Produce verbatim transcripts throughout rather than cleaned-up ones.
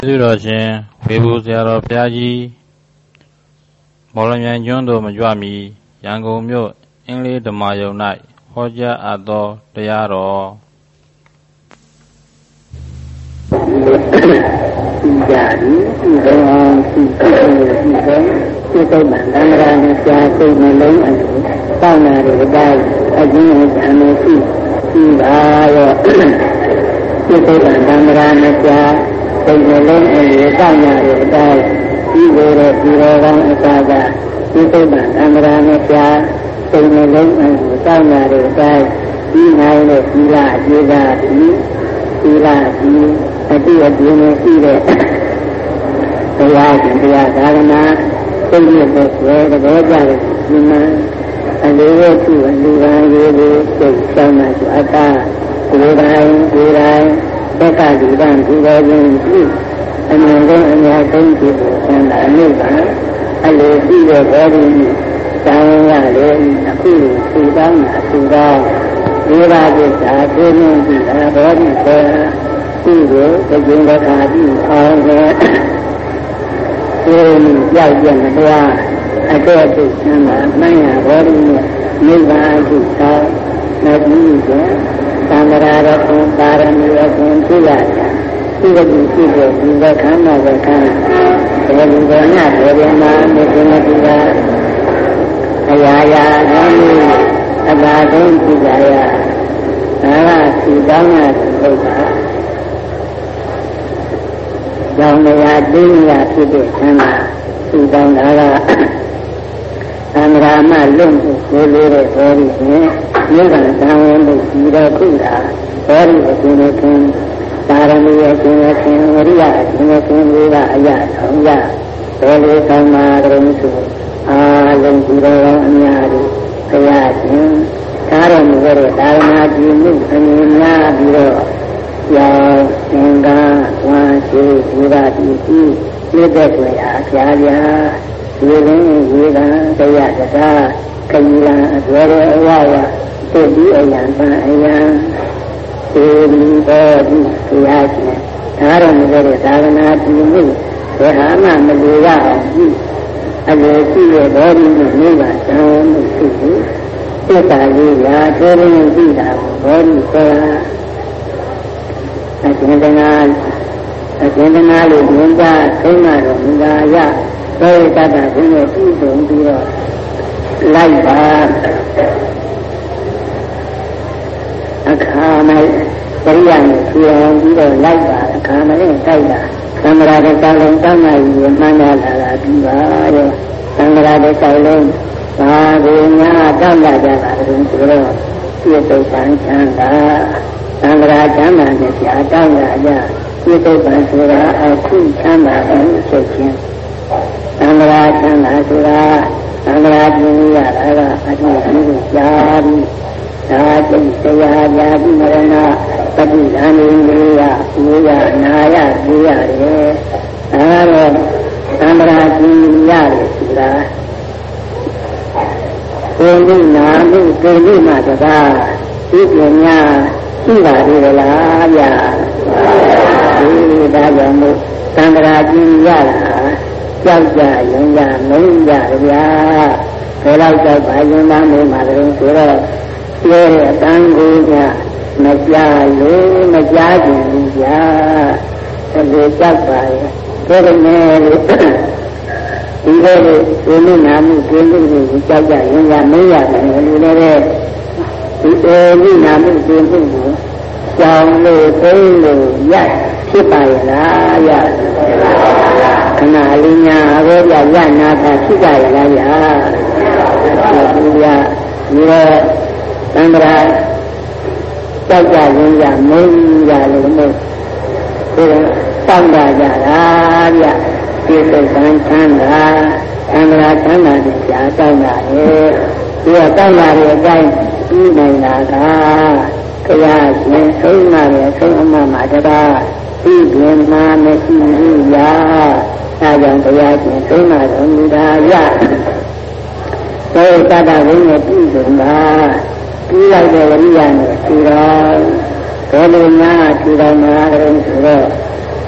ကျေးဇူးတော်ရှင်ဝေဘူးဆရာတော်ဘုရားကြီးမော်လမြိုင်ကျွန်းသို့မကြွမီရန်ကုန်မြို့အင်းလေးဓမ္မယုံ၌ဟောကြားအပ်သောတရားတော်ဒီကြသည်ဒီကောင်ဒီကောင်ဒီကောင်ဒီကောင်မှန်တယ်ရာနဲ့ကြာစိတ်နှလုံးအတူတောင်းလာတဲ့အတိုင်းအကျဉ်းအံမရှိဒီပါရောဒီကောင်မှန်တယ်ရာနဲ့ကြာစိတ်နှလုံးအတူတောင်းလာတဲ့အတိုင်းဒီလိုတော့ဒီလိုကောင်းအစားကဒီကောင်မှန်တယ်ရာနဲ့ကြာစိတ်နှလုံးအတူတောင်းလာတဲ့အတိုင်းဒီနိုင်တဲ့ဒီလားဒီလားဒီဒီလားဒီအတိအပြင်းနဲ့ရှိတဲ့တရားရှင်တရားသာသနာသိရတဲ့ဆွဲတဘောကြတဲ့ဒီမှာအလေးရသူအလူပါရေးလေးစိတ်ဆောင်မှဆိုအတ္တကိုယ်တိုင်ကိုယ်တိုင်သက္ကတိတံဒီတော်ခြင်းရှိအမြင်ဆုံးအများဆုံးဖြစ်ဖို့ဆန္ဒအမှုကအလိုရှိတဲ့ဘောဓိတောင်းရတယ်အခုသူတောင်းတာသူတောင်းဒီပါကိစ္စသိနေပြီဘောဓိဆိုဒီကိုတကျင်းတစ်ခါပြီးအောင်ခဲ့ဒီကြောက်ကြမတရားအတော့သိချမ်းသာမှန်ရဘောဓိနဲ့နိဗ္ဗာန်ကိုသာမကြည့်ကြသံဃာရကုပါရမီအရှင်ပြရတာဒီလိုရှိတဲ့ဒီကခန္ဓာကခန္ဓာဒီလိုကညဒေဝနာမေတ္တာတိကအရာရာကောင်းအပါဆုံးကြည့်ကြရဒါကဒီကောင်းတာသိတာကြောင့်တရားတင်းရဖြစ်တဲ့ဆန္ဒသူတောင်းတာကသံဃာမလွတ်ဖို့ကိုလိုတဲ့ဘောဓိနဲ့မြေကံတန်ဝင်မှုဒီတော့ခုတာဘောဓိအရှင်နဲ့ခင်ပါရမီအရှင်နဲ့ခင်ဝရိယအရှင်နဲ့ခင်တွေကအရာဆောင်ရဘောလေဆောင်မှာကရုံးဆိုအာလုံးဒီတော်အများကြီးဘုရားရှင်သာရမီရဲ့သာရဏကြည်မှုအမြင်များပြီးတော့ယောသင်္ကာဝါရှိဒီပါတိတိပြည့်တဲ့ဆွေအားဖြာဖြာဒီရင်းရေကံတရားတရားခရီးလံအစွဲရဲ့အဝဝသိပြီးအယံပံအယံဒီဒီတော်ဒီဘုရားရှင်ဒါရမီရဲ့သာသနာပြုမှုဘယ်ဟာမှမလိုရအောင်ကြည့်အလိုရှိတဲ့တော်ဒီကိုနိဗ္ဗာန်ဆံမှုရှိဘူးသစ္စာလေးရာသိရင်းသိတာကိုဘောဓိဆိုတာအရှင်တနာအရှင်တနာလို့ဉာဏ်သာသိမှတော့မူလာရသောတတ္တရှင်ရဲ့ပြုစုံပြီးတော့လိုက်ပါအခါ၌ပရိယာနဲ့ဖြေအောင်ပြီးတော့လိုက်ပါအခါမလေးတိုက်တာသံဃာတဲ့တောင်းလုံးတောင်းနိုင်ရင်မှန်းလာတာပြီးပါရဲ့သံဃာတဲ့တောင်းလုံးဘာကိုများတောင်းလာကြတာတုန်းဆိုတော့ပြည့်စုံချမ်းသာသံဃာချမ်းသာနဲ့ကြာတောင်းလာကြပြည့်စုံပါဆိုတာအခုချမ်းသာတယ်ဆိုခြင်းသံဃာချမ်းသာဆိုတာသံဃာကျင့်ရတာကအထူးအမှုကြာပြီးဒါကျင့်တရားကြာပြီးမရဏပฏิသန္ဓေလေးရဥရနာရသိရတယ်ဒါတော့သံဃာကျင့်ရတယ်ဆိုတာကိုယ်ကနာမှုကိုယ်ကမှတကားဒီပညာရှိပါသေးလားဗျာဒီဒါကြောင့်မို့သံဃာကျင့်ရတာကြောက်ကြရင်ရမင်းကြဗျာဘယ်တော့ကြောက်ပါရင်မမို့မှာတုန်းဆိုတော့ပြောတဲ့အတန်းကိုကမကြားလို့မကြားကြဘူးဗျာဒီကြောက်ပါရဲ့ဒါကလည်းဒီလိုဒီလိုနာမှုကျင်းလို့ကိုကြောက်ကြရင်ရမင်းရတယ်လို့လည်းဒီအေးနာမှုကျင်းဖို့ကိုကြောင်လို့သိလို့ရဖြစ်ပါရဲ့လားရခဏလေးညာဘောပြရနာတာဖြစ်ကြရဲ့လားဗျာဒီဗျာဒီတော့သံဃာကြောက်ကြရင်ရမင်းရလို့မို့ဒီတောင်းတာကြတာဗျာဒီစိတ်ကံချမ်းသာသံဃာချမ်းသာတဲ့ကြာတောင်းတာလေဒီကတောင်းတာရဲ့အတိုင်းပြီးနိုင်တာကဘုရားရှင်ဆုံးမရဲ့ဆုံးအမမှာတကားဒီပြင်မှာမရှိဘူးရာအဲကြောင့်ဘုရားရှင်ဆုံးမတော်မူတာရသောတတ္တဝိညာဉ်ပြည်စုံပါပြီးလိုက်တဲ့ဝိညာဉ်နဲ့ဖြူတော်ဘယ်လိုများဖြူတော်မှာလဲဆိုတော့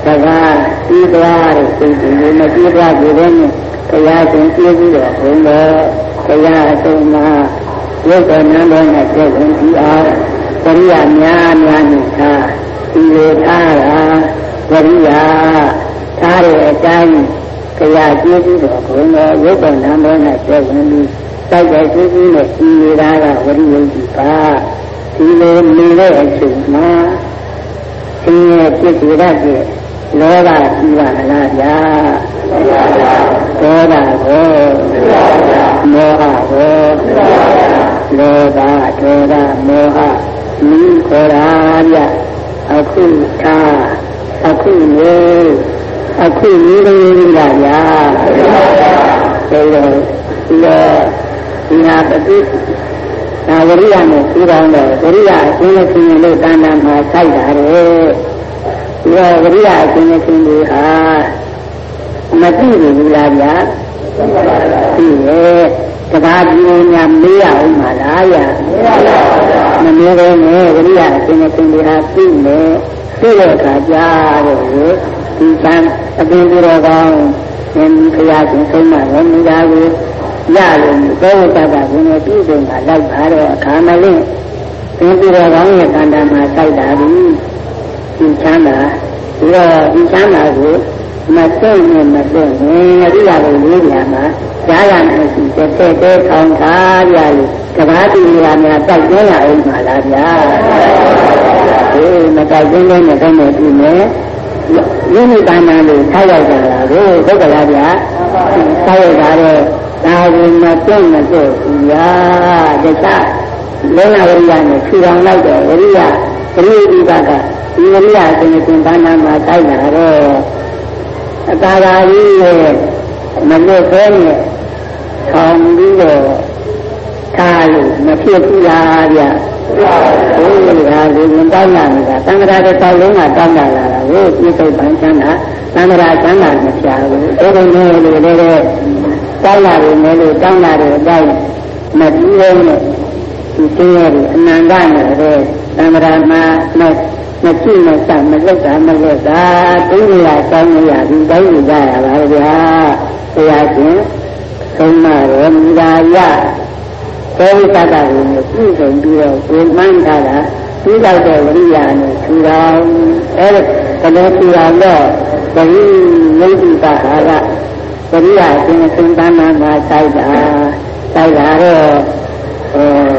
တကားပြီးသွားတဲ့စိတ်တွေမပြီးသွားကြတဲ့တရားရှင်ပြည့်ပြီးတော့ဘုံတော်တရားအဆုံးမှာရုပ်တော်နန်းတော်နဲ့ဆက်ဝင်ပြီးအောင်ပရိယာများများနဲ့သာဒီလိုထားတာပရိယာထားတဲ့အတိုင်းတရားပြည့်ပြီးတော့ဘုံတော်ရုပ်တော်နန်းတော်နဲ့ဆက်ဝင်ပြီးတိုက်တဲ့စိတ်ကြီးနဲ့ဒီနေတာကဝရိယတိပါဒီလိုနေတဲ့အချိန်မှာသင်ရဲ့ပြည့်စုံတဲ့လောဘကြီးပါလားဗျာဒေါသကိုမောဟကိုလောဘဒေါသမောဟမိခေါ်တာဗျအခုထားအခုနေအခုနေလို့ဗျာဒါတော့ဒီတော့ဒီဟာပฏิသာဝရိယနဲ့ပြီးတော့ဝရိယအရှင်းနဲ့ရှင်းလို့တဏ္ဍာမှာစိုက်တာလေဒီတော့ဝရိယအရှင်းနဲ့ရှင်းလို့ဟာမသိဘူးလားဗျာသိရဲ့တကားကြီးများမေးရအောင်ပါလားဗျာမမေးတော့နဲ့ဝရိယအရှင်းနဲ့ရှင်းလို့ဟာသိမယ်သိတဲ့အခါကျတော့ဒီတန်အပြင်တော်ကောင်းသင်ခရရှင်ဆုံးမလည်းမိသားစုရလို့သောတတဘုံနဲ့ပြည်စုံတာလိုက်ပါတော့အခါမလင်းသင်ပြီးတော့ကောင်းရဲ့ခန္ဓာမှာစိုက်တာဒီဒီချမ်းသာဒီတော့ဒီချမ်းသာကိုမသိနဲ့မသိနဲ့အရိယာကိုလေးပြန်မှာဈာရနဲ့ရှိတဲ့တဲ့ထောင်ထားရလို့ကဘာတိရများတိုက်ကျင်းရအောင်ပါလားဗျာဒီမတိုက်ကျင်းနဲ့တော့မကြည့်နဲ့ယုံကြည်တာလို့ထားရောက်ကြတာကိုဟုတ်ကလားဗျာထားရောက်တာတော့ဒါကိုမသိမသိဘူးဗျာတခြားလောကဝိညာဉ်နဲ့ခြူအောင်လိုက်တော့ဝိရိယပရိဒီကကဒီဝိရိယအစဉ်အစဉ်ဘာနာမှာတိုက်လာတော့အတာရာကြီးရဲ့မလွတ်သေးနဲ့ဆောင်းပြီးတော့ထားလို့မဖြစ်ဘူးလားဗျာဟုတ်ကဲ့ဒါကိုမတောင်းလာနေတာသံဃာတော်တောင်းလုံးကတောင်းလာတာကိုပြည့်စုံပန်းချမ်းသာသံဃာချမ်းသာမပြဘူးအဲ့ဒီလိုလေလေတောင်းလာတယ်မယ်လို့တောင်းလာတဲ့အတိုင်းမပြီးသေးနဲ့ဒီတင်းရဲ့အနန္တနဲ့တဲ့သံဃာမှာမမကြည့်မစမလက်တာမလက်တာတိရရတောင်းရဒီတိုင်းကြရပါဗျာတရားချင်းသုံးမရောမိသားရသောဝိသတာကိုပြုစုံပြီးတော့ကိုမှန်းထားတာပြီးတော့တဲ့ဝိရိယနဲ့ထူတော်အဲ့ဒါကလေးထူတော်တော့ပရိယုတ်တိပါဟာကပရိယာအရှင်သင်္ကန်းမှာစိုက်တာစိုက်တာတော့ဟော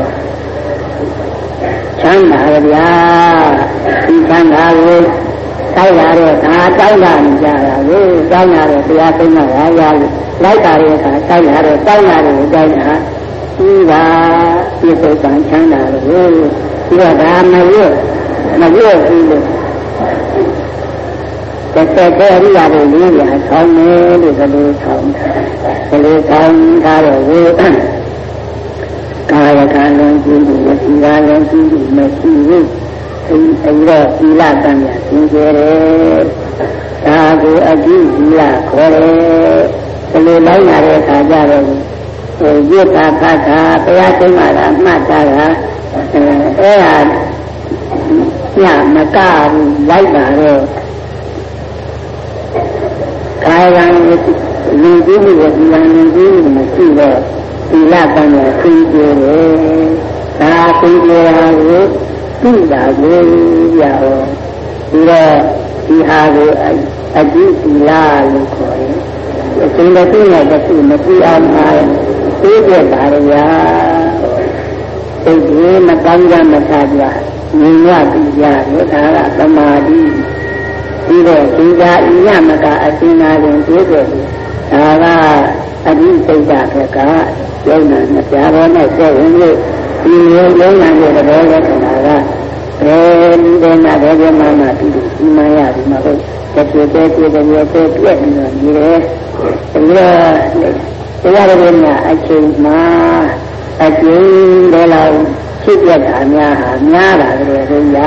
ချမ်းသာရဗျာဒီချမ်းသာကိုစိုက်ရတော့ဒါတောင်းတာကြတာကိုတောင်းရတော့တရားသိမှရရလိုက်တာတဲ့အခါစိုက်ရတော့တောင်းရတယ်တောင်းတာဒီပါပြည့်စုံပန်းချမ်းသာလို့ဒီတော့ဒါမရွတ်မရွတ်ဘူးလို့တကယ်တော့ရိယာတွေလေးရာဆောင်းမယ်လို့ကလေးဆောင်းတာကလေးဆောင်းတာတော့ဝေကာယကံလုံးကြည့်ပြီးဒီကလုံးကြည့်ပြီးမရှိဘူးအဲဒီအဲ့တော့သီလတန်မြတ်သင်ကြတယ်ဒါကိုအကြည့်သီလခေါ်တယ်ကလေးလိုက်လာတဲ့အခါကျတော့ဟိုရွတ်တာဖတ်တာတရားသိမှတာမှတ်တာကအဲအဲ့ဒါညမကဘူးလိုက်လာတော့ကာယကံလူကြီးတွေဒီကံလူကြီးတွေမရှိတော့သီလတန်မြတ်သင်ကြတယ်ဒါသင်ကြတာကိုသိတာကိုရအောင်ပြီးတော့ဒီဟာကိုအကြည့်သီလလို့ခေါ်တယ်အစဉ်တစ်ခုနဲ့တစ်ခုမကြည့်အောင်ပါသိကြပါဗျာသိကြီးမကောင်းကြမထားကြမြင်ရပြီးရတယ်ဒါကသမာဓိပြီးတော့ဒီသာဤညမကအစဉ်သာတွင်သိကြတယ်ဒါကအဓိစိတ်ဓာတ်ကယုံနာမပြတော်နဲ့ဆက်ဝင်လို့ဒီလိုယုံနာတဲ့သဘောလက္ခဏာကဘယ်ဒီတဲ့နာဘယ်ဒီမှမှပြီးလို့ဒီမှရဒီမှာဟုတ်တပြေတဲပြေတဲပြေတဲပြည့်နေတယ်ဒီလေတရားတော်များအချိန်မှာအကျဉ်းတယ်လို့ဖြစ်ပြတာများဟာများတာလေခင်ဗျာ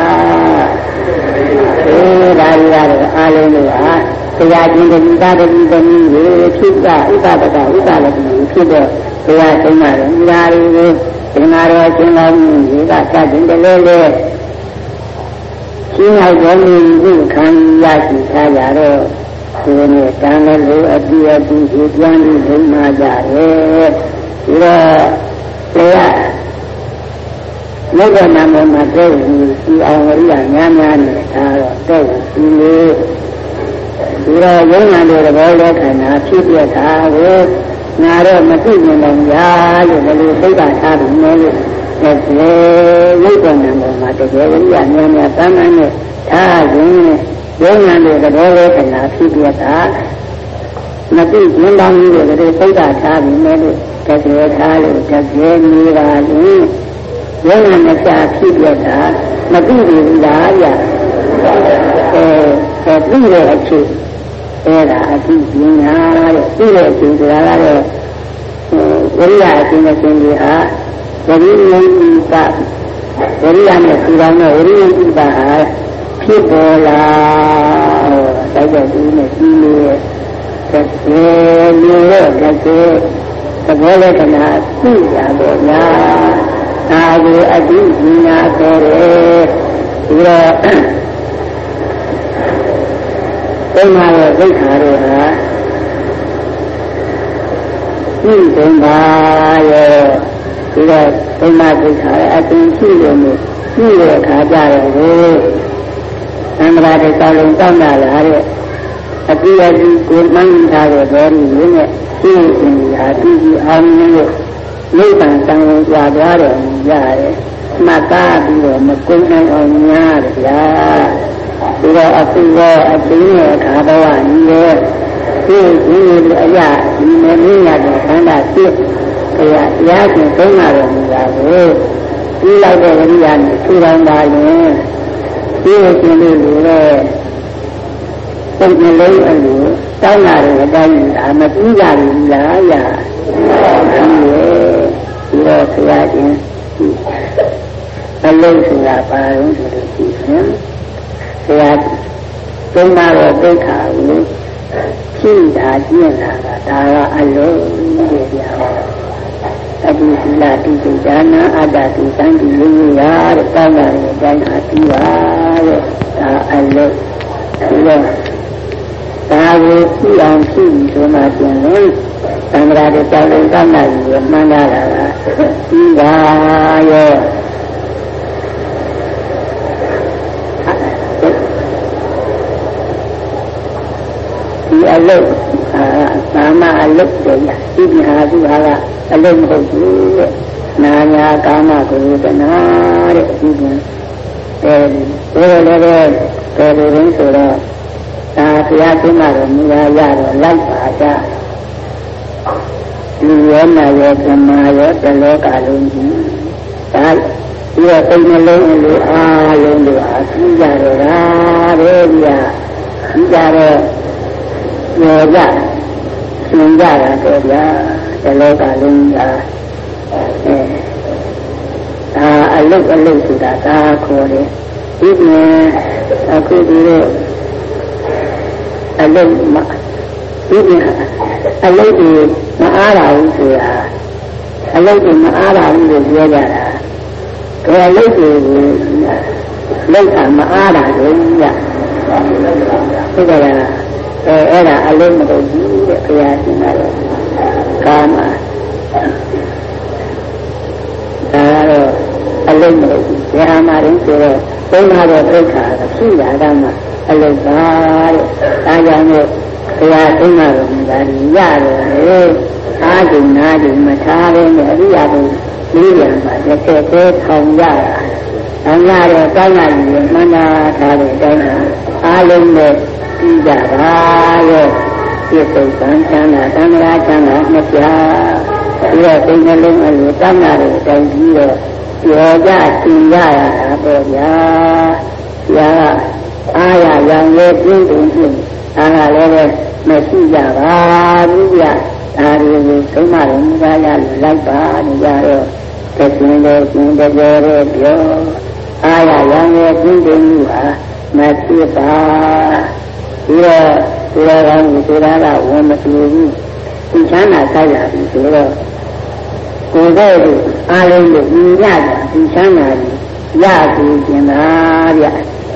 အဲဒါကြီးကတော့အားလုံးလို့ဟာတရားကျင့်တဲ့သာတတိတနည်းကိုဖြစ်တာဥပဒကဥပဒကဖြစ်တော့တရားဆုံးတာလေဒါတွေကိုသင်္ဃာတော်ရှင်တော်ကြီးကစတင်တယ်လေလေရှင်းလိုက်တော်မူမှုခံရရှိထားကြတော့ကိုယ်နဲ့တန်လည်းလိုအပြည့်အစုံကိုပြန်ပြီးဒုမာကြတယ်ဒီတော့တရားမြတ်နာမမှာတဲ့ဒီအောင်ဝရိယများများနဲ့ဒါတော့တဲ့ဒီလိုဒီတော့ယုံနာတဲ့သဘောလက္ခဏာဖြစ်ပြတာကိုငါတော့မသိမြင်တော့ရာလို့ဘယ်လိုသိတာထားပြီးလဲလို့ဒါကျေရုပ်တော်နာမမှာတကယ်ဝရိယများများတမ်းတမ်းနဲ့ထားခြင်းယုံနာတဲ့သဘောလက္ခဏာဖြစ်ပြတာမသိမြင်တော့ဘူးလို့ဘယ်လိုသိတာထားပြီးလဲလို့တကယ်ထားလို့တကယ်နေပါလို့ယုံနာမချဖြစ်ပြတာမသိဘူးလားဗျအဲအဲသိတဲ့အဖြစ်အဲ့ဒါအသိပညာတဲ့သိတဲ့အဖြစ်ဆိုတာကတော့ဝိရိယအရှင်အရှင်ကြီးဟာဝိရိယဥပ္ပဝိရိယနဲ့ဒီကောင်နဲ့ဝိရိယဥပ္ပဟာဖြစ်ပေါ်လာတိုက်တဲ့ဒီနဲ့ဒီလိုတဲ့ဒီလိုတဲ့သဘောလက္ခဏာသိရတော့ညာဒါကိုအသိပညာခေါ်တယ်ဒီတော့ဘုရားရဲ့သိက္ခာတော်ဟာဤဘုရားရဲ့ဒီတော့ဘုရားသိက္ခာရဲ့အတူရှိလို့ရှိတဲ့အခါကြတော့ကိုသံဃာတွေတောင်းလုံးတောင်းတာလားတဲ့အပြည့်အစုံကိုမှန်းထားတဲ့တော်ကြီးနဲ့ရှိနေတာသူကြီးအောင်လို့နိဗ္ဗာန်တန်ဝင်ကြွားသွားတယ်ရတယ်မှတ်သားပြီးတော့မကုန်နိုင်အောင်များတယ်ဗျာဒီတော့အခုရောအချင်းရဲ့ခါတော်ကညီရဲ့ဒီဒီအရာဒီမင်းရတဲ့ခန္ဓာဖြစ်ဘုရားတရားရှင်သုံးလာတော်မူတာကိုဒီလိုက်တဲ့ဝိရိယနဲ့ထူထောင်ပါရင်ဒီရှင်လေးလိုတော့ပုံစံလေးအလိုတောင်းလာတဲ့အတိုင်းဒါမပြီးကြဘူးလားရာဒီတော့ဘုရားရှင်အလုံးစုံကပါလို့ဆိုလို့ရှိရင်ဘုရားသုံးပါတော့သိက္ခာကိုဖြည့်တာကျင့်တာကဒါကအလုံးရဲ့ပြာအဒီသီလတိစိတ်ဒါနာအတ္တတိသံတိဝိညာတဲ့တောင်းတာတဲ့အတိုင်းအပြီးပါတဲ့ဒါအလုံးဒီတော့ဒါကိုကြည့်အောင်ကြည့်ဆိုမှပြင်လို့သံဃာတွေတောင်းလို့တောင်းတာကြီးမှန်းလာတာကပြီးပါရဲ့ဒီအလုတ်အာသာမအလုတ်တွေရဒီပြဟာသူဟာကအလုတ်မဟုတ်ဘူးတဲ့နာညာကာမကုသနာတဲ့ဒီပြန်အဲဒီလိုလည်းပဲဘယ်လိုလဲဆိုတော့ဒါဘုရားသင်္မာတော်မူရာရတော့လိုက်ပါကြဒီရောနာရောကမာရောတလောကလုံးကြီးဒါဒီတော့စိတ်နှလုံးအလိုအားလုံးတို့အားကြီးကြတော့တာတဲ့ဗျာကြီးကြတော့ရောကြရှင်ကြတာတော့ဗျာတလောကလုံးကအဲဒါအလုတ်အလုတ်ဆိုတာဒါခေါ်တယ်ဒီပြင်အခုဒီလိုအလုံးမဒီအလုံးဒီမအားရဘူးဆိုတာအလုံးဒီမအားရဘူးလို့ပြောကြတာဒါအလုံးဒီလောက်တာမအားရဘူးညဟုတ်ကဲ့လားအဲအဲ့ဒါအလုံးမဟုတ်ဘူးတဲ့ဘုရားရှင်ကတော့ကာမဒါတော့အလုံးမဟုတ်ဘူးဘယ်ဟာမှရင်ဆိုတော့သုံးပါးတော့ဒုက္ခရှိတာကမှအလုံးပါတဲ့ဒါကြောင့်မို့ဘုရားသုံးပါးတော်မူတာရတယ်အားကျင်နာကျင်မထားဘဲနဲ့အရိယာတို့လေးရံမှာတစ်ဆက်တည်းထောင်ကြတာထောင်ရတော့တောင်းရည်မှန်တာထားတဲ့အတိုင်းအားလုံးနဲ့ပြီးကြပါရဲ့ပြည့်စုံစံချမ်းသာသံဃာချမ်းသာမပြပြီးတော့စိတ်နှလုံးအလိုတောင်းရတဲ့အတိုင်းပြီးတော့ပြောကြသင်ကြရတာပေါ့ဗျာ။ဗျာအားရရောင်ရဲ့ပြင်းပြင်းပြင်းအားကလည်းပဲမရှိကြပါဘူးဗျာ။ဒါတွေကိုသုံးမတော်မူပါရလိုက်ပါနေကြတော့တခြင်းတဲ့ခြင်းတဲ့ကြောတဲ့ပြောအားရရောင်ရဲ့ပြင်းပြင်းမှုဟာမဖြစ်ပါပြီးတော့ဒီလိုကောင်းဒီလိုကဝန်မတူဘူးဒီချမ်းသာဆိုင်ရပြီဆိုတော့ကိုယ်ရဲ့အားလုံးကိုညီရကြဒီချမ်းသာကြီးရပြီကျင်လားဗျ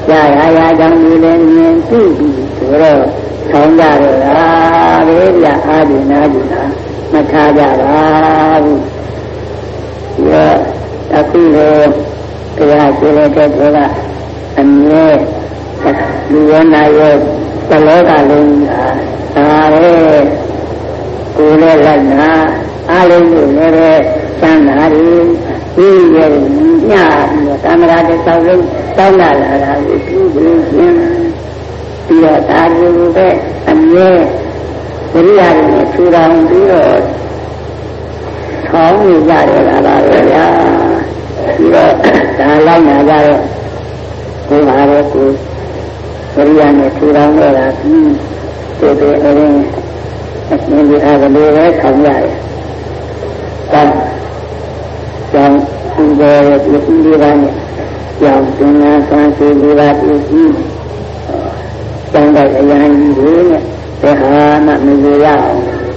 ကြာရာရာကြောင့်ဒီလည်းမြင်ကြည့်ပြီးဆိုတော့ဆောင်းကြတော့ဟာဘေးပြအာဒီနာကြီးဟာမထားကြပါဘူးဒီတော့အခုလိုတရားကျင့်တဲ့တဲ့ကအမြဲလူရနာရဲ့သလောကလုံးဟာဒါပဲကိုယ်နဲ့လိုက်နာအားလုံးကိုလည်းပဲချမ်းသာတယ်ဒီရဲ့ညပြီးတော့သံဃာတဲ့သောက်လုံးတောင်းလာလာတာကိုပြုပြီးခြင်းပြီးတော့ဒါလိုပဲအမြဲဝိရိယနဲ့ထူထောင်ပြီးတော့ဆောင်းနေကြတယ်လားပါပဲဗျာပြီးတော့ဒါလိုက်နာကြတော့ကိုယ်ပါတော့ကိုယ်ဝိရိယနဲ့ထူထောင်တော့တာပြီးတို့တွေအရင်အရှင်ဒီအားကလေးပဲခံရတယ်။ဒါကြောင့်ဒီလိုဒီဒီပါနဲ့ကြောင့်သင်္ဃာဆန်းစီဒီပါပြည့်စုံတောင်းတဲ့အရာကြီးတွေနဲ့ဘယ်ဟာမှမရရအောင်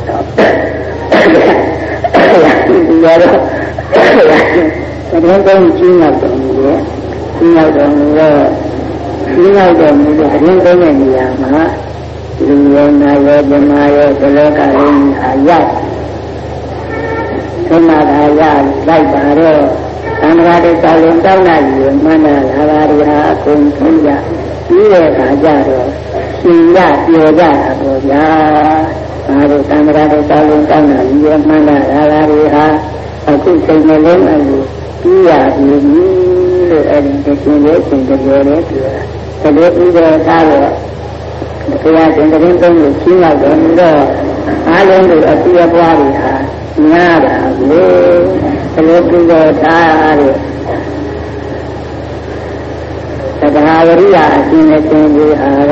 ဒီရတော့တကယ်ကောင်းကြီးရောက်တယ်ကြီးရောက်တယ်လို့ကြီးရောက်တယ်လို့တကယ်ကောင်းတဲ့နေရာမှာလူရောနာရောဓမ္မရောသလောကလုံးဟာရောက်သမဂါရလိုက်ပါတော့သံဃာတွေတောင်းရင်တောင်းလာယူမှန်းလာလာပါရီဟာအကုန်ထုံးကြပြီးတဲ့အခါကျတော့ရှင်ရပြောကြတာပေါ့ဗျာဒါတို့သံဃာတွေတောင်းရင်တောင်းလာယူမှန်းလာလာပါရီဟာအခုစိတ်နှလုံးအလိုပြီးရပြီလို့အဲ့ဒီရှင်ရဲ့ရှင်ကြော်လေးပြောတာဒါတို့ပြီးတော့သားတော့ဘုရားရှင်တရင်သုံးကိုချင်းရောက်တယ်ပြီးတော့အားလုံးတို့အပြည့်အပွားတွေဟာများတာလေဘယ်လိုပြီးတော့သားတဲ့သဒ္ဓါဝရိယအရှင်နဲ့ရှင်ကြီးဟာက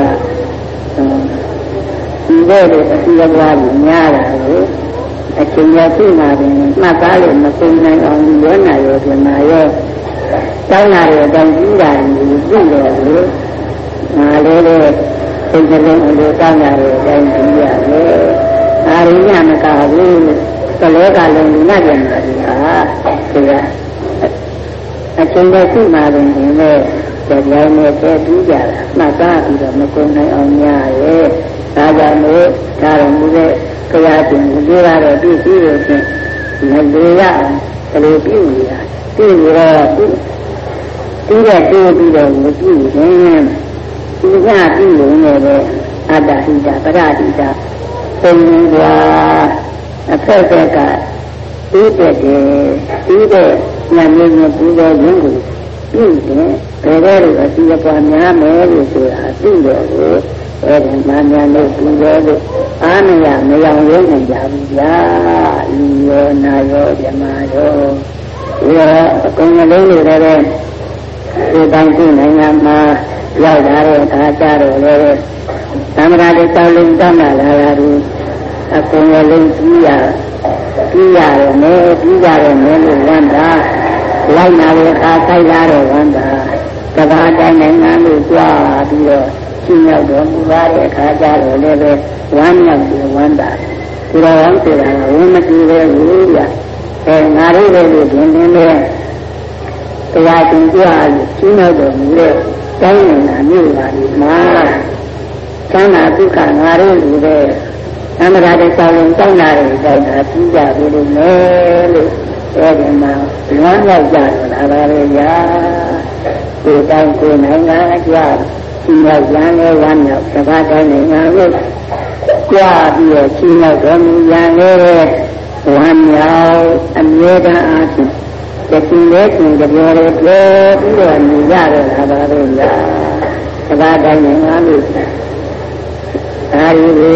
ဒီဘက်တို့အပြည့်အပွားတွေများတာလေအချိန်ရရှိမှပင်မှတ်သားလို့မသိနိုင်အောင်ဒီရောနာရောဒီမှာရောတောင်းလာတဲ့အတိုင်းကြီးတာကြီးပြည့်တယ်လေငါလေးလေးစိတ်ကလေးအလိုတောင်းလာတဲ့အတိုင်းကြီးရတယ်အာရိယမကဘူးသလောကလုံးနတ်ပြန်ပါဒီဟာဒီကအချိန်ရရှိမှပင်ဒီမဲ့တရားနဲ့တည်းပြီးကြတာမှတ်သားပြီးတော့မကုန်နိုင်အောင်များရဲ့ဒါကြောင့်မို့ဒါရမှုတဲ့ကြရခြင်းဒီကတော့ပြည့်စည်လို့ချင်းမလေးရအောင်ဘယ်လိုပြုရပြုရတော့ပြီးတော့တိုးပြီးတော့မပြုရင်ဒီကပြုလို့လည်းအတ္တဟိတပရဟိတပုံကွာအဖက်ဖက်ကပြီးတဲ့ပြီးတဲ့ညနေညပူဇော်ခြင်းကိုပြုတယ်ဘယ်လိုလဲအစီအပွားများမယ်လို့ဆိုတာသိတော့ကိုအဲ့ဒီမှန်များလို့ပူဇော်လို့အားမရမရောင်ရုံးနေကြဘူးဗျာလူရောနာရောဓမ္မရောဒီတော့အကုန်လုံးတွေလည်းဒီတိုင်းပြည်နိုင်ငံမှာရောက်လာတဲ့အခါကျတော့လေသမ္မာတိတောင်းလုံးတောင်းလာလာတယ်အကုန်လုံးကြီးရကြီးရတယ်နဲ့ကြီးရတယ်နဲ့လို့ဝမ်းသာလိုက်လာတဲ့အခါဆိုင်လာတော့ဝမ်းသာတပါးတိုင်းနိုင်ငံလို့ကြွားပြီးတော့ရှင်းရောက်တော့မူပါတဲ့အခါကျတော့လည်းပဲဝမ်းမြောက်ပြီးဝမ်းသာဒီလိုဝမ်းဆိုတာဝမ်းမကြည့်ပဲဘူးဗျအဲငါတို့လည်းဒီင်းနေတယ်တရားကျင့်ကြလို့ရှင်းရောက်တော့မူတဲ့တိုင်းနိုင်ငံမြို့ပါဒီမှာသံဃာဒုက္ခငါတို့လူပဲသမ္မာတိဆောင်းလုံးတောင်းလာတဲ့အတိုင်းသာပြီးကြပြီလို့မယ်လို့အဲဒီမှာလွမ်းရောက်ကြတော့လာပါလေရာဒီတိုင်းကိုနိုင်ငံအကြဒီရောက်ရန်လေးဝမ်းမြောက်သဘာဝတိုင်းနိုင်ငံလို့ကြွပြီးတော့ရှင်းရောက်တော်မူရန်လေးဝမ်းမြောက်အမြဲတမ်းအားဖြင့်တည်လေးခြင်းကြပြောလို့ပြောပြီးတော့နေကြတော့လာပါလေရာသဘာဝတိုင်းနိုင်ငံလို့ဒါရီကို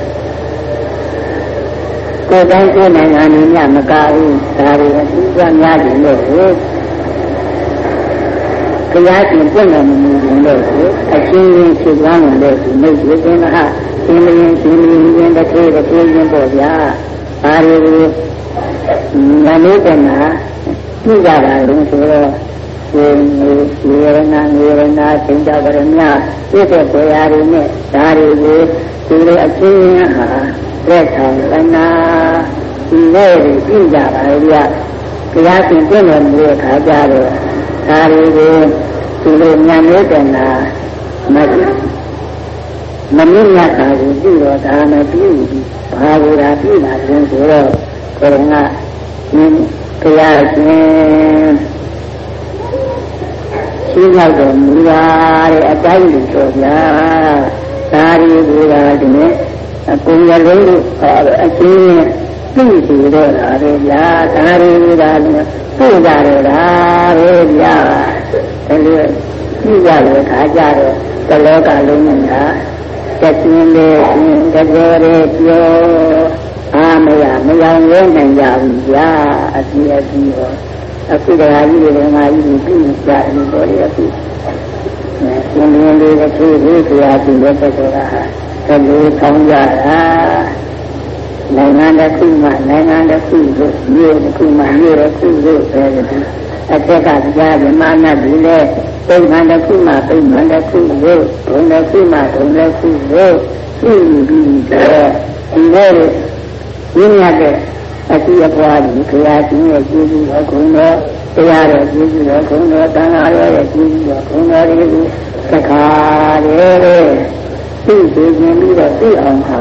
ကိုယ်တိုင်းကိုယ်နိုင်ငံနဲ့ညမကဘူးဒါရီအထူးကများတယ်လို့တရားရှင်ပြည့်နေမှုလို့အချင်းချင်းဖြစ်သွားတယ်လို့ဒီမိတ်ဆွေကဟာရှင်လင်းရှင်လင်းရင်တစ်ခေတ်တစ်ခေတ်ရင်ပေါ့ဗျာဒါရီကိုငါလို့ကနာပြကြတာလို့ဆိုတော့ဒီဒီရဏငေရဏသင်္ကြဗရမပြည့်တဲ့တရားတွေနဲ့ဒါရီကိုဒီလိုအချင်းချင်းဟာသက်ဆောင်သနာဒီလိုပြကြပါလေဗျာတရားရှင်ပြည့်နေမှုခါကြတော့ဒါတွေကိုဒီလိုဉာဏ်မျိုးတနာမမမြင်ရတာကိုပြုတော့ဒါမပြုဘူးဘာလို့ဒါပြုတာလဲဆိုတော့ကိုယ်ကဘုရားရှင်ရှင်းရောက်တော်မူပါတဲ့အတိုင်းကိုဆိုပြဒါရီဘုရားဒီနေ့အကုန်ရလုံးလို့အချင်းပြုစီတော့တာပဲဗျာဒါရီဘုရားလည်းပြုကြရတာပဲဗျာဒါလို့ပြုရတဲ့ခါကြတော့တလောကလုံးကတည်င်းလေးတကယ်လေးပြောအာမရမယောင်ရဲနိုင်ကြဘူးဗျာအစီအစီရောအခုတရားကြီးတွေငါကြီးပြုကြတယ်ပေါ်ရပြီ။ရှင်ရှင်လေးတစ်ခုလေးတရားကြည့်တဲ့ဆိုတာဟာတလူထောင်းကြတာနိုင်ငံတစ်ခုမှနိုင်ငံတစ်ခုလို့မြို့တစ်ခုမှမြို့တစ်ခုလို့ပဲဒီအထက်ကကြားဓမ္မနာဒီလေပိဋကတစ်ခုမှပိဋကတစ်ခုလို့ဘုံတစ်ခုမှဘုံတစ်ခုလို့ပြုပြီးတော့ဒီလိုရင်းရတဲ့အစီအပွားကြီးခရာကြီးရဲ့ကျေးဇူးတော်ခုံတော်တရားတော်ကျေးဇူးတော်ခုံတော်တန်ခါတော်ရဲ့ကျေးဇူးတော်ခုံတော်တွေကိုသက္ကာရဲ့သိသိချင်းပြီးတော့သိအောင်ဟာ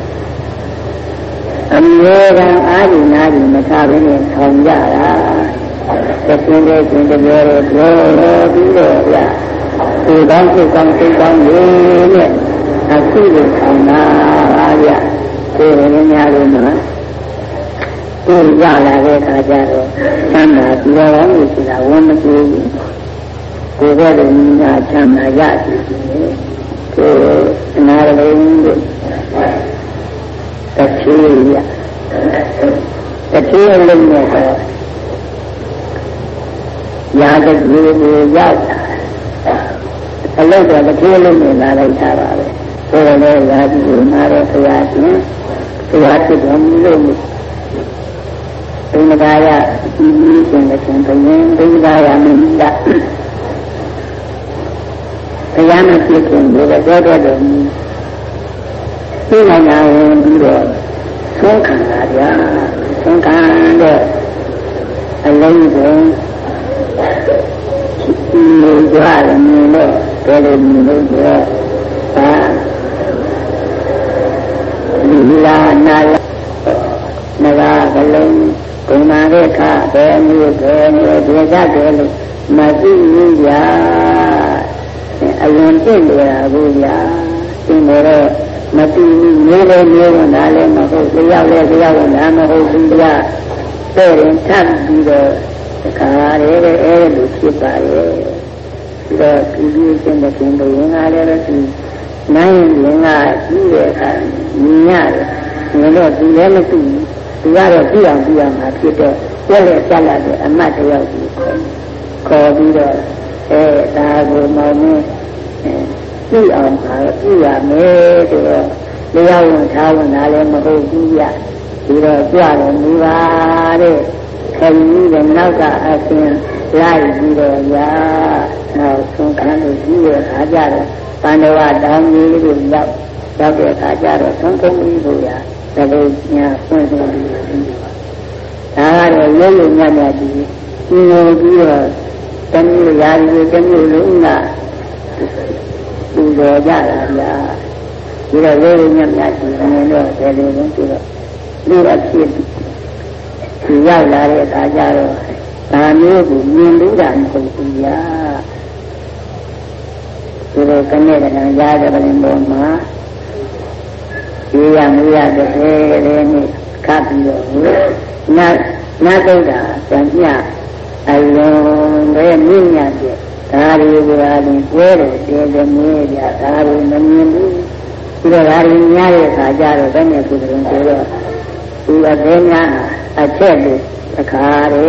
အမြဲတမ်းအာရုံနာပြီးမထားဘဲနဲ့ဆောင်ကြတာသစ္စာလေးချင်းတကယ်တော့ပြောလို့ပြီးတော့ဗျာဒီကောင်းစိတ်ကောင်းစိတ်ကောင်းလေးနဲ့အခုလိုဆောင်တာပါဗျာကိုယ်ရင်းများလို့နော်ကိုယ်ရလာတဲ့အခါကျတော့ချမ်းသာပြီးတော့လို့ဆိုတာဝမ်းမပြေဘူးကိုယ်ကလည်းညာချမ်းသာရရှိတယ်ကိုယ်အနာရလုံးတို့တတိယတတိယလုံးနဲ့တော့ရာဇဂုကိုရောက်တာအလို့တော့တတိယလုံးနဲ့လာလိုက်တာပါပဲဆိုတော့လည်းရာဇဂုနာတဲ့ဘုရားရှင်ဘုရားဖြစ်တော်မူလို့ဘုရားရဒီလိုရှင်တဲ့ရှင်ဘုရင်ဘုရားရမင်းသားဘုရားမဖြစ်ခင်ဘုရားတော်တော်တော်ဒီနိုင်ငံဝင်ပြီးတော့သုံးခံတာဗျာသုံးခံတဲ့အလုံးစုံဒီလိုကြရတယ်မြင်တော့ဘယ်လိုမြင်လို့ဆိုတော့ဟာဒီလာနာလာနဂါကလုံးဂုဏရဲ့ခဘယ်မျိုးဘယ်မျိုးဒီကြတယ်လို့မသိဘူးဗျာအရင်ပြင့်နေတာကိုဗျာသင်တော့မသိဘူးမျိုးလည်းမျိုးကလည်းမဟုတ်တယောက်လည်းတယောက်ကလည်းမဟုတ်ဘူးဗျာတဲ့ရင်ထပ်ပြီးတော့တခါရဲတဲ့အဲလိုဖြစ်ပါရဲ့ပြီးတော့ဒီလိုချင်းတဲ့ရှင်ဘုရင်ကလည်းဒီနိုင်ရင်ကကြီးတဲ့အခါမြင်ရတယ်မြင်တော့ဒီလည်းမသိဘူးဒီကတော့ပြအောင်ပြအောင်မှာဖြစ်တော့ကျက်လက်ဆက်လာတဲ့အမတ်တယောက်ကြီးခေါ်ပြီးတော့အဲဒါကိုမောင်မင်းပြအောင်ပါပြရမယ်ဆိုတော့လျှောက်ဝင်ထားဝင်တာလည်းမဟုတ်ဘူးပြဒီတော့ကြွတယ်မိပါတဲ့ခင်ကြီးကနောက်ကအရှင်လိုက်ပြီးတော့ရာနောက်ဆုံးခံလို့ကြီးရခါကြတော့ပန္ဒဝတောင်းကြီးကိုရောက်ရောက်တဲ့အခါကျတော့သုံးခုပြီးလို့ရတကယ်ညာဖွင့်ဆုံးပြီးတော့ဒါကတော့ရုပ်ရုပ်ညံ့ညံ့ကြီးဒီလိုပြီးတော့တမျိုးရာဒီတမျိုးလုံးကပူဇော်ကြတာဗျာဒီတော့ရုပ်ရုပ်ညံ့ညံ့ကြီးနေတော့ဘယ်လိုလဲဆိုတော့လူအဖြစ်ဒီရောက်လာတဲ့အခါကျတော့ဒါမျိုးကိုမြင်လို့တာမဟုတ်ဘူးဗျာဒီလိုကနေကလည်းရားတဲ့ပြင်ပေါ်မှာဒီရမရတဲ့လေးနဲ့ခပ်ပြီးတော့နတ်နတ်တုဒ္ဒါပြန်ပြအလုံးပဲမြင့်မြတ်တဲ့ဒါရီကလည်းပွဲတယ်တည်တယ်မြေးကြဒါရီမမြင်ဘူးဒီတော့ဒါရီများတဲ့အခါကျတော့ဘယ်နဲ့ဆိုကြဆိုတော့ဒီအသေးများအချက်တွေအခါရဲ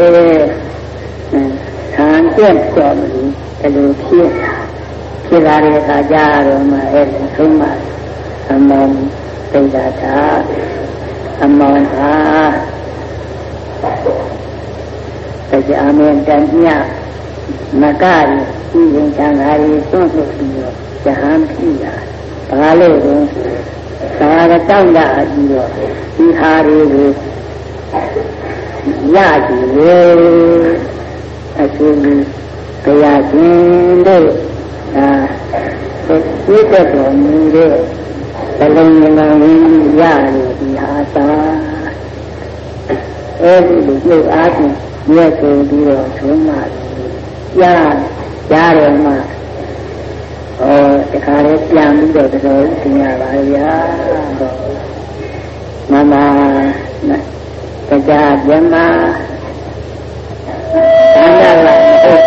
ခံပြတ်တော်မူတယ်လို့ဖြစ်ဖြစ်လာတဲ့အခါကျတော့မှအဲ့ဒီဆုံးမအမောင်သိတာသာအမောင်သာတရားမင်းတန်မြတ်မကရီဒီရင်ချမ်းသာရီသွန့်ထုတ်ပြီးတော့ဇဟန်ဖြစ်တာဘာလို့လဲသာရတောင်းတာအပြီးတော့ဒီဟာတွေကိုရကြည့်လေအရှင်ကြီးဘုရားရှင်တို့ဒါသိတဲ့တော်မူတဲ့ဘလုံးငန်းရင်းရလို့ဒီဟာသာအဲဒီလိုပြုအားဖြင့်မြတ်ဆိုပြီးတော့ထုံးမှရရတယ်မှဟောတခါလေးပြန်ပြီးတော့တော်တော်သင်ရပါဗျာမမတရားပြန်မှာသံဃာလာ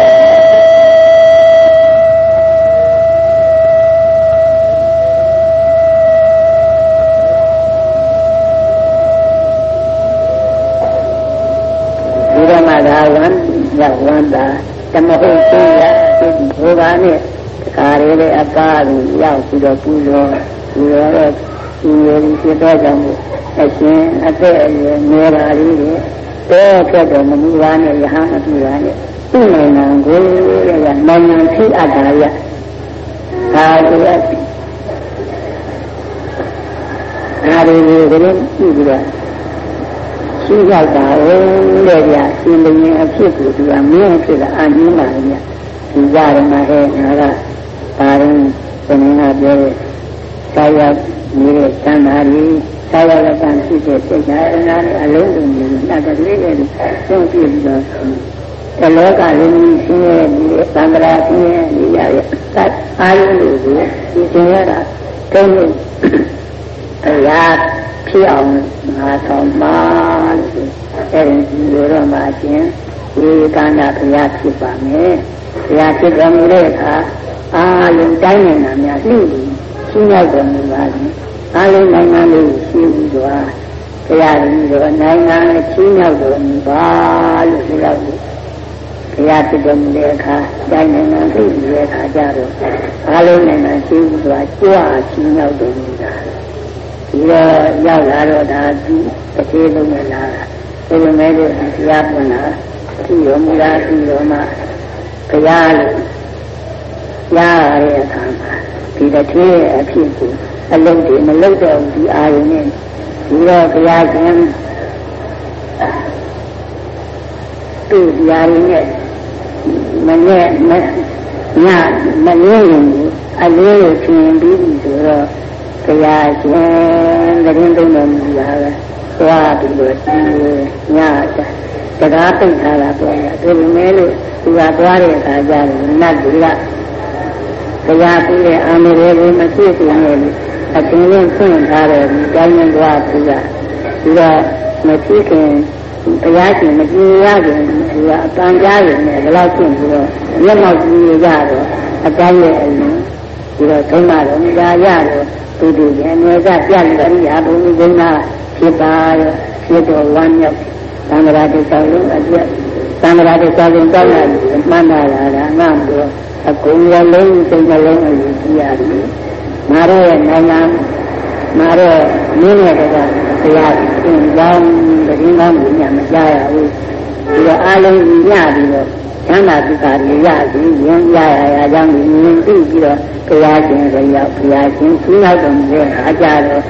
ရောက်ဝမ်းသာတမဟုတ်သေးရဒီဘုရားနဲ့တခါလေးလေးအကားကိုရောက်ပြီးတော့ပူဇော်ပူဇော်တော့ဒီလိုဖြစ်တော့ကြောင့်အရှင်အသက်အရွယ်ငယ်ပါလေးတွေတော့ခက်တော့မမှုပါနဲ့ရဟန်းအပြူပါနဲ့သူ့နိုင်ငံကိုရနိုင်ငံဖြစ်အပ်တာရဒါဆိုရဒါတွေကိုလည်းကြည့်ပြီးတော့ရှိရောက်တာလေဗျာရှင်ဘုရင်အဖြစ်ကိုသူကမင်းအဖြစ်ကအမြင်ပါလေဗျာဒီကြရမှာဟဲ့ငါကဒါရင်ဘုရင်ကပြောတဲ့ဆာရနေတဲ့သံဃာကြီးဆာရကတန်ဖြစ်တဲ့စိတ်ဓာတ်အနာနဲ့အလုံးစုံကိုနှက်ကလေးနဲ့ကျုံ့ပြပြီးတော့တလောကလုံးကြီးရှင်းရဲ့ဒီသံဃာရှင်ရဲ့ဒီရရဲ့အာရုံတွေကိုဒီသင်ရတာတုံးလို့အရာဖြစ်အောင်ငါဆောင်ပါလို့အဲဒီလိုတော့မှချင်းဒီကန္တာဘုရားဖြစ်ပါမယ်ဘုရားဖြစ်တော်မူတဲ့အခါအာလုံးတိုင်းနိုင်ငံများလှည့်ရှင်းရောက်တော်မူပါသည်အာလုံးနိုင်ငံလေးရှိပြီးတော့ဘုရားကြီးတော့နိုင်ငံချင်းရောက်တော်မူပါလို့ဆိုတော့ဘုရားဖြစ်တော်မူတဲ့အခါတိုင်းနိုင်ငံသိတဲ့အခါကျတော့အာလုံးနိုင်ငံရှိပြီးတော့ကြွားချင်းရောက်တော်မူတာဒီတော့ရောက်လာတော့ဒါဒီတစ်ခေတ်လုံးနဲ့လာတာဒီလိုမဲ့လို့တရားပွင့်လာဒီရောမူလာဒီရောမှဘုရားလို့ရရတဲ့အခါမှာဒီတစ်ခေတ်အဖြစ်ကိုအလုံးတွေမလုံးတော့ဒီအာရုံနဲ့ဒီတော့ဘုရားရှင်သူ့တရားရင်းနဲ့မနဲ့မညမငြင်းရင်အလေးကိုသင်ပြီးပြီဆိုတော့ဘုရားရှင်တရင်သုံးတော်မူတာပဲသွားပြီးတော့ဒီညတရားပိတ်ထားတာပေါ့လေဒီလိုမဲလို့သူကသွားတဲ့အခါကျတော့နတ်တွေကဘုရားပြည့်တဲ့အာမေရေကိုမပြည့်စုံနဲ့အတင်းရင်းဖွင့်ထားတယ်ဒီတိုင်းနဲ့သွားပြီးတော့ဒီတော့မပြည့်ခင်ဘုရားရှင်မကြည့်ရခင်သူကအပန်းကြားရင်လည်းဘယ်လောက်ဖြစ်ပြီးတော့မျက်မှောက်ကြည့်ရတော့အတိုင်းရဲ့အရင်ဒီတော့သုံးပါတော့ကြာရတော့သူတို့ရဲ့အနေကပြတ်လို့အရာဘုံဘုံနာဖြစ်ပါရောဖြစ်တော့ဝမ်းမြောက်သံဃာတိဆောက်လို့အပြည့်သံဃာတိဆောက်ရင်တောင်းလာမှန်လာတာငါ့ကိုအကုန်လုံးစိတ်နှလုံးအယူကြည့်ရတယ်ငါတို့ရဲ့နိုင်ငံငါတို့မင်းရဲ့ကတရားသင်ကြောင်းတည်ငောင်းမှုညမကြားရဘူးဒီတော့အားလုံးညပြီးတော့ချမ်းသာဒုက္ခတွေရပြီးရင်ရရရအကြောင်းမြင်သိပြီးတော့ဘုရားရှင်ကိုရောက်ဘုရားရှင်သူ့နောက်တော်မူတဲ့အားကြတော့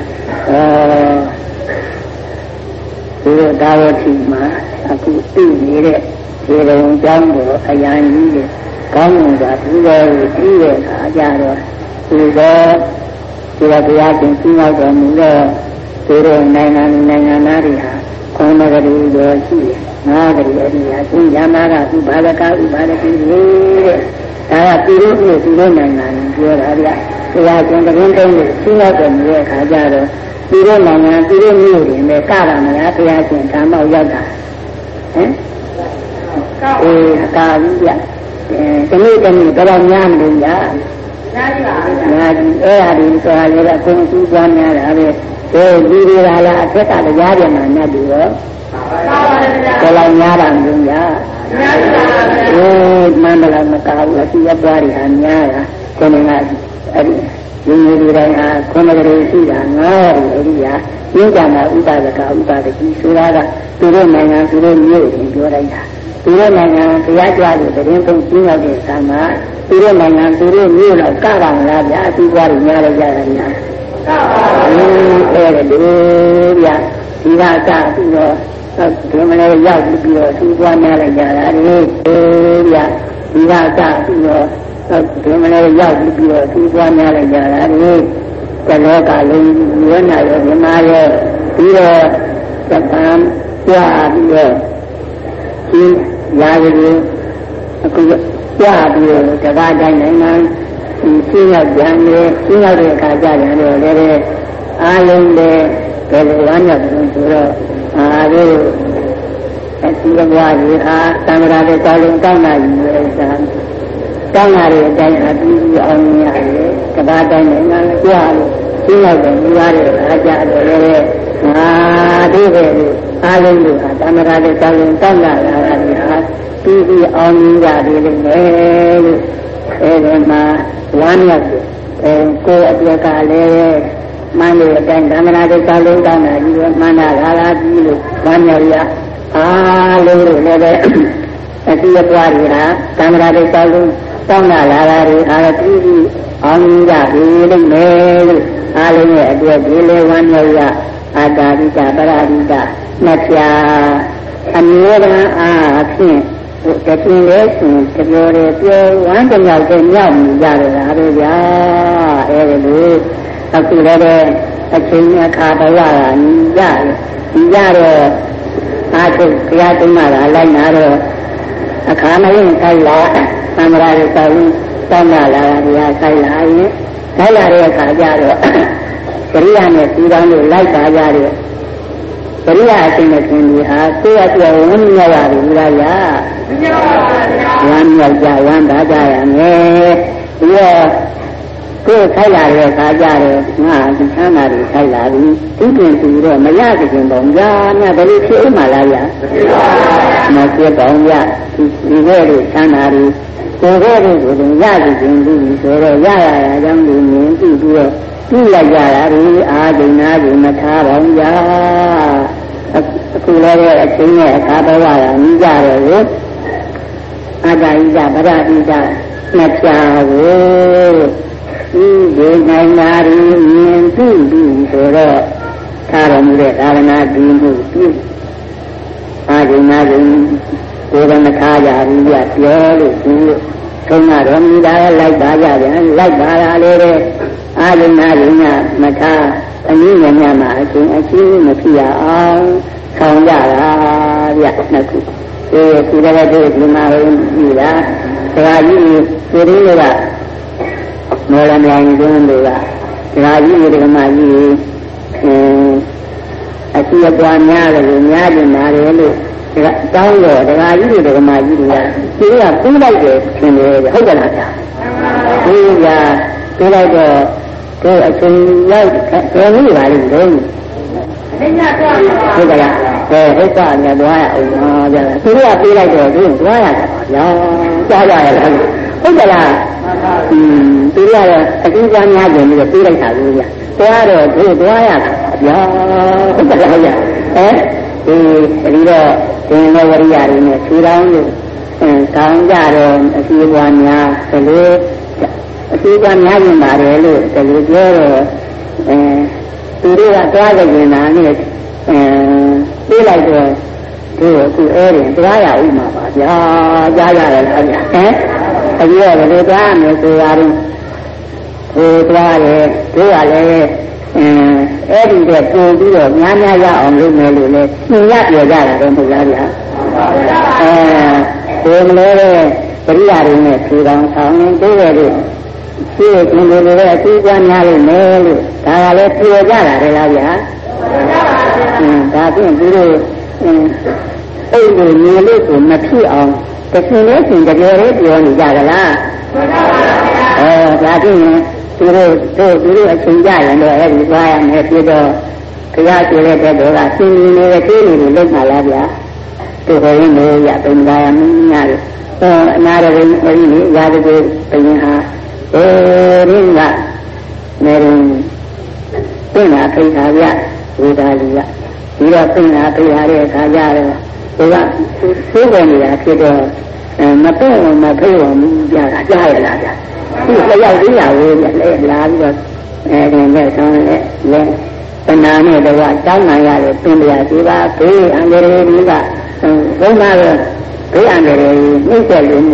ဒီလိုဒါဝတိမှာအခုသိနေတဲ့ဒီလိုအကြောင်းကိုအယံကြီးတွေကောင်းမှုသာဒီလိုပြီးတဲ့အားကြတော့ဒီတော့ဒီဘုရားရှင်သူ့နောက်တော်မူတဲ့ဒီလိုနိုင်ငံနိုင်ငံသားတွေဟာခေါင်းမကလေးရောရှိတယ်ငါးကလေးအရိယာသူရမာကဥပါဒကဥပါဒတိတဲ့ဒါကသူတို့နဲ့သူတို့နိုင်ငံပြောတာဗျာဘုရားရှင်တရင်တုံးကိုရှင်းရောက်တယ်မြဲခါကြတော့သူတို့နိုင်ငံသူတို့မြို့တွေနဲ့ကတာမလားဘုရားရှင်ဓမ္မောက်ရောက်တာဟမ်အေးအကာကြီးဗျအဲတနေ့တနေ့တော့များမလို့ညာများကြီးပါဗျာများကြီးအဲ့ဒါဒီဆိုတာလည်းအကုန်သူးသွားများတာပဲဒီလူတွေကလည်းအထက်ကတရားပြန်မှနဲ့တူရောဘယ်လောက်များတာမလို့ညာများပါဗျာအေးမန္တလာမကားဘူးအစီအပွားတွေဟာများတာခொနကအဲ့ဒီဒီလူတွေတိုင်းဟာခொနကလေးရှိတာငါးရီအဲ့ဒီဟာကျင်းကြတာဥပါဒကဥပါဒတိဆိုတာကသူတို့နိုင်ငံသူတို့မြို့တွေပြောလိုက်တာသူတို့နိုင်ငံတရားကြွလို့တရင်သုံးကျင်းရောက်တဲ့ဆံမှာသူတို့နိုင်ငံသူတို့မြို့တော့ကပါမလားဗျာအစီအပွားတွေများလိုက်ကြတယ်ညာကပါဘူးအဲ့ဒါဒီဗျာဒီကစပြီးတော့ဒီမလေးရောက်ပြီးတော့သူ့ပွားများလိုက်ကြတာဒီဗျာဒီကကြပြီးတော့ဒီမလေးရောက်ပြီးတော့ဒီပွားများလိုက်ကြတာဒီကလောကလုံးဝိညာဉ်ရောမြမရောပြီးတော့သက္ကံကြွားပြီးတော့ဒီရာဇဂိအခုကြွားပြီးတော့တကားတိုင်းနိုင်ငံဒီရှင်းရောက်ကြံနေရှင်းရောက်တဲ့အခါကြတယ်တော့လည်းအားလုံးလည်းဘယ်လိုဝမ်းမြောက်တယ်ဆိုတော့အားလို့အစီအပွားကြီးအားသံဃာတွေတောင်းတောင်းတာယူရတာတောင်းတာတွေအတိုင်းအပြီးပြီးအောင်ရတယ်တကားတိုင်းနိုင်ငံကြွားလို့ရှင်းရောက်တယ်ဒီပါးတွေအားကြတယ်လည်းငါတို့ပဲအားလုံးတို့ဟာသံဃာတွေတောင်းတောင်းတာလာတာဒီအားပြီးပြီးအောင်ရတယ်လို့လည်းအဲဒီမှာဝမ်းမြောက်တယ်အဲကိုယ်အပြက်ကလည်းမန္တလေးအတိုင်းသံဃာတွေတောင်းတောင်းတာကြီးတော့မန္တလာလာကြီးလို့ဝမ်းမြောက်ရအားလုံးလို့လည်းပဲအစီအပွားတွေဟာသံဃာတွေတောင်းတောင်းတာလာလာတွေအားပြီးပြီးအောင်ရပြီလို့မယ်လို့အားလုံးရဲ့အတွက်ဒီလေဝမ်းမြောက်ရအာတာရိတာပရာရိတာနှစ်ဖြာအမျိုးသားအားဖြင့်တတိလေးရှင်ကြော်တယ်ပြောဝမ်းကြောက်တဲ့မြောက်မြကြရတာတို့ဗျာအဲဒီလိုအခုလည်းအချင်းအခါတော်ရတာညီရတယ်ညီရတော့အားထုတ်ဘုရားတုံးမှာလိုက်နာတော့အခါမရင်ဆိုင်လာသံဃာတွေတောင်းတောင်းလာတာဘုရားဆိုင်လာရင်ဆိုင်လာတဲ့အခါကျတော့ပရိယာနဲ့ပြီးတောင်းလို့လိုက်ပါကြတယ်ပရိယာအချင်းနဲ့ခင်ဒီဟာကိုယ့်အပြောဝန်းမြောက်ရတယ်ဘုရားရာဝမ်းမြောက်ကြဝမ်းသာကြရမယ်ပြီးတော့ကိုယ်ခိုက်လာတဲ့အခါကျတော့ငါဒီချမ်းသာတွေခိုက်လာပြီဒီပြင်သူတော့မရကြခင်ပေါ့ညာမြဘယ်လိုဖြစ်ဥမှာလားဗျာမဖြစ်ပါဘူးဗျာဒီကဲလို့ချမ်းသာတွေကိုယ်ကဲလို့ဆိုရင်ရကြခင်ပြီဆိုတော့ရရရအကြောင်းကိုမြင်ပြီးပြီးတော့ပြုလိုက်ကြတာဒီအာဒိနာကိုမထားပါဘူးဗျာအခုလည်းအချင်းရဲ့အခါတော်ရတာမြည်ကြတယ်လို့အာတာဣဒဗရဣဒနှစ်ဖြာကိုဒီဒီနိုင်နာရီမြင်ပြီးပြီးဆိုတော့သာရမှုတဲ့သာရဏဒီမှုပြုအာဒိနာကိုကိုယ်ကမထားကြဘူးပြပြောလို့သူထုံးတော်မူတာလိုက်ပါကြပြန်လိုက်ပါလာလေတဲ့အာဒိနာကိုမထားအနည်းငယ်များမှာအချင်းအချင်းမဖြစ်ရအောင်ဆောင်ကြတာဗျနှစ်ခုဒီကုရဝတ္ထုဒီမှာပြီးတာဆရာကြီးကိုရင်းကမောလမြိုင်တွင်တွေကဆရာကြီးဒီကမှကြီးအစီအပွားများတယ်များတယ်နားတယ်လို့တောင်းတော့ဒကာကြီးတွေကမှကြီးတွေကဒီကပြီးလိုက်တယ်ထင်တယ်ဟုတ်ကဲ့လားဗျာဒီကပြီးလိုက်တော့ဒီအချိန်ရောက်တယ်လို့ပါလိမ့်တယ်ဟုတ်ကဲ့လားအဲဟိတ်ကလည်းသွားရအောင်ပါဗျာသူတို့ကပြေးလိုက်တော့သူသွားရတာပါဗျာကြားကြရလားဟုတ်ကဲ့လားอืมသူတို့ကတော့အကျဉ်းချများကြပြီးတော့ပြေးလိုက်တာလို့ဗျာသွားတော့သူသွားရတာဗျာဟုတ်ကဲ့လားဗျာအဲဒီတော့ဒီလိုဝရိယတွေနဲ့ခြေတောင်းလို့အဲကောင်းကြတော့အစီအပွားများဘယ်လိုအစီအပွားများရင်ပါတယ်လို့ဒီလိုပြောတော့အဲသူတို့ကသွားကြနေတာနဲ့အဲပြေးလိုက်တော့ဒီအခုအဲ့ဒီသွားရဥမှာပါဗျာကြားရတယ်လားဗျာဟမ်အခုတော့ဘယ်လိုသွားမလဲဆိုရရင်ဟိုသွားတယ်တို့ကလည်းအင်းအဲ့ဒီတော့ပို့ပြီးတော့များများရအောင်လုပ်မယ်လို့လည်းသင်ရပြောကြတာတော့မဟုတ်လားဗျာအဲဒီမလို့လေပရိယာတွေနဲ့ဖြေတောင်းဆောင်ရင်တို့ရဲ့လို့ရှိရခြင်းတွေလည်းအကျဉ်းချများလို့မယ်လို့ဒါကလည်းပြောကြတာလေလားဗျာအင်းဒါဖြင့်သူတို့အင်းအဲ့ဒီမြေလို့ဆိုမဖြစ်အောင်တခင်လေးရှင်ကြပြောလေးပြောနေကြကြလားအဲဒါဖြင့်သူတို့တို့သူတို့အချိန်ကြရင်တော့အဲ့ဒီသွားရမယ်ပြတော့ခရကျတဲ့တဲ့တော့ကစင်ကြီးနေတဲ့သေးတွေလုံးပါလားဗျာတို့ခေါ်ရင်လည်းရပုံသားရမင်းများတယ်အဲအနာရရင်အဲ့ဒီရာဇဂိပြင်ဟာအဲဒီကနေရင်ပြင်လာခိတာဗျဝေဒါလီကဒီတော့ပြင်လာပြရတဲ့အခါကျတော့သူကသိကုန်နေတာဖြစ်တော့မတော့မဖေးအောင်ကြတာကြားရလားဗျာဒီလျှောက်သေးရဝေးလဲလာပြီးတော့အဲဒီနဲ့ဆောင်းလဲလဲတဏှာနဲ့တော့တောင်းနိုင်ရတယ်ပြင်ပြသေးပါဘေးအန္တရာယ်ကြီးကဘုံသားတော့ဘေးအန္တရာယ်နှိမ့်ဆက်လို့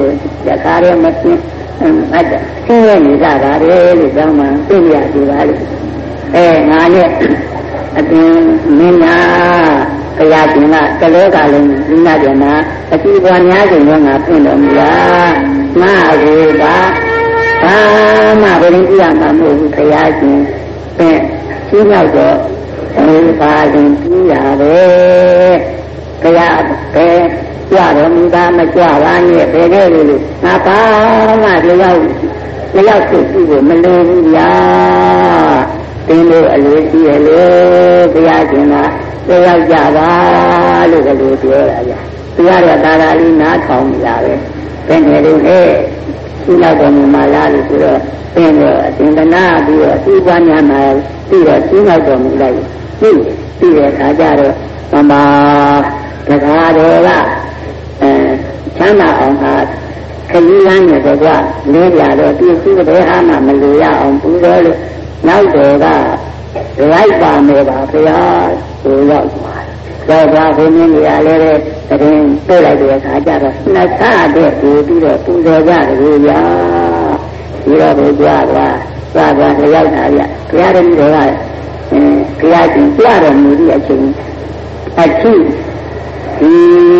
တခါတည်းမသိအတ်ဆင်းရဲနေကြတာလေလို့ကြောင်းမှသိရပြီပါလေအဲငါနဲ့အပြင်မင်းနာဘုရားရှင်ကတလောကလုံးဒီနာပြန်မှာအကြည့်ပွားများခြင်းကငါပြင်တော်မူလားငါအခုပါဘာမှဘယ်လိုကြည့်ရမှာမဟုတ်ဘူးဘုရားရှင်ပြန်ရှင်းရောက်တော့ဒီပါရင်ပြီးရပဲဘုရားပဲကြွတော်မူတာမကြွပါနဲ့ဘယ်လိုလဲလို့ငါဘာမှလျောက်လျောက်ဖြစ်ပြီးကိုမလိုဘူးဗျာတင်းလို့အလိုရှိရလို့ဘုရားရှင်ကလျောက်ကြပါလို့ကလေးပြောတာဗျာသူရတဲ့သာသာလေးနားထောင်ကြပဲဘယ်နဲ့လို့လဲရှင်းရောက်တော်မူမှာလားလို့ဆိုတော့သင်တော့အတင်္ဂနာပြီးတော့ဒီပွားများမှာပြီးတော့ရှင်းရောက်တော်မူလိုက်ပြီးပြီးတဲ့အခါကျတော့မမတကားတော်ကအဲချမ်းသာအောင်ဟာခရီးလမ်းနဲ့တော့ကလဲပြတော့ပြည့်စုံတဲ့အားမှမလိုရအောင်ပူတော်လို့နောက်တော်ကလိုက်ပါမယ်ပါဘုရားဆိုရောက်သွားတော့ဘုရားဘုန်းကြီးတွေကလည်းတဲ့တင်တွေ့လိုက်တဲ့အခါကျတော့နှစ်ဆတဲ့ပြီးပြီးတော့ပူတော်ကြတယ်ဗျာဒီတော့ဘုရားကသာသာလျောက်တာဗျဘုရားတည်းတော်ကဘုရားရှင်ကြတော်မူတဲ့အချိန်အချိဒီ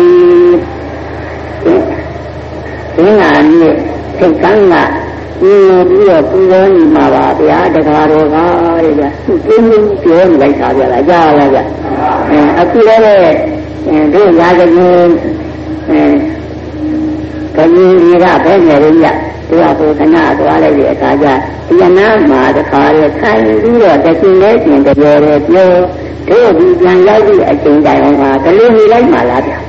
ဒီငါနဲ့စိတ်ကန်းကဒီပြီးတော့ပူဇော်နေမှာပါဗျာတကားတော်ကားတဲ့ဗျသူပြင်းပြင်းပြောနေလိုက်တာဗျာကြားလားဗျအဲအခုလည်းတို့ရာဇဂိအဲကလေးတွေကဘယ်နဲ့လဲဗျသူကဘုခဏသွားလိုက်တဲ့အခါကျဒီနာမှာတခါရခိုင်ပြီးတော့တခြင်းလဲကျင်တပြောတယ်ပြောတို့ဒီပြန်ရောက်ပြီးအချိန်တိုင်းမှာကလေးနေလိုက်မှလားဗျာ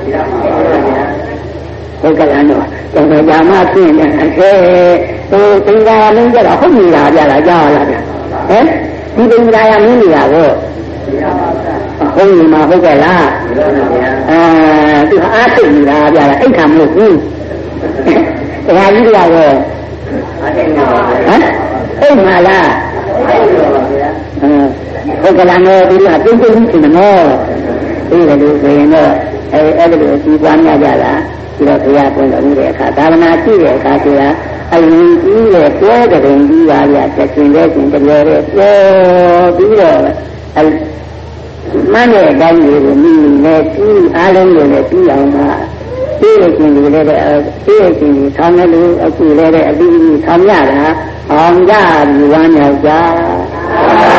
ဟုတ်ကဲ့လားတော့တော်ကြာမှဖြစ်နေအခဲဟိုသင်္ကာရမင်းကြတော့ဟုတ်ပြီလားဗျာလားကြားလားဗျာဟမ်ဒီသင်္ကာရမင်းကြီးကဟောဟုတ်ပြီမှာဟုတ်ကဲ့လားအဲသူအားထုတ်နေတာဗျာလားအိတ်ခံမလို့ဘူးတရားကြီးတွေကဟမ်အိတ်မှာလားဟုတ်ကဲ့လားနော်ဒီကပြင်းပြင်းရှင်နော်ဒီလိုဆိုရင်တော့အဲအဲ့ဒီလိုအစီအပွားများကြလားဒီတော့ဘုရားပွင့်တော်မူတဲ့အခါသာသနာရှိတဲ့အခါကျတော့အရင်ကြီးတဲ့ပြောတဲ့ရင်ကြီးပါဗျာတခြင်းတဲ့ခြင်းတပြောတဲ့ပြောပြီးတော့အဲမန်းတဲ့အတိုင်းကိုမိမိနဲ့ပြီးအားလုံးကိုလည်းပြီးအောင်ပါပြီးရခြင်းတွေလည်းပြီးရခြင်းတွေဆောင်းတယ်လို့အခုလည်းအပြီးပြီးဆောင်းရတာအောင်ကြပြီးဝမ်းမြောက်ကြ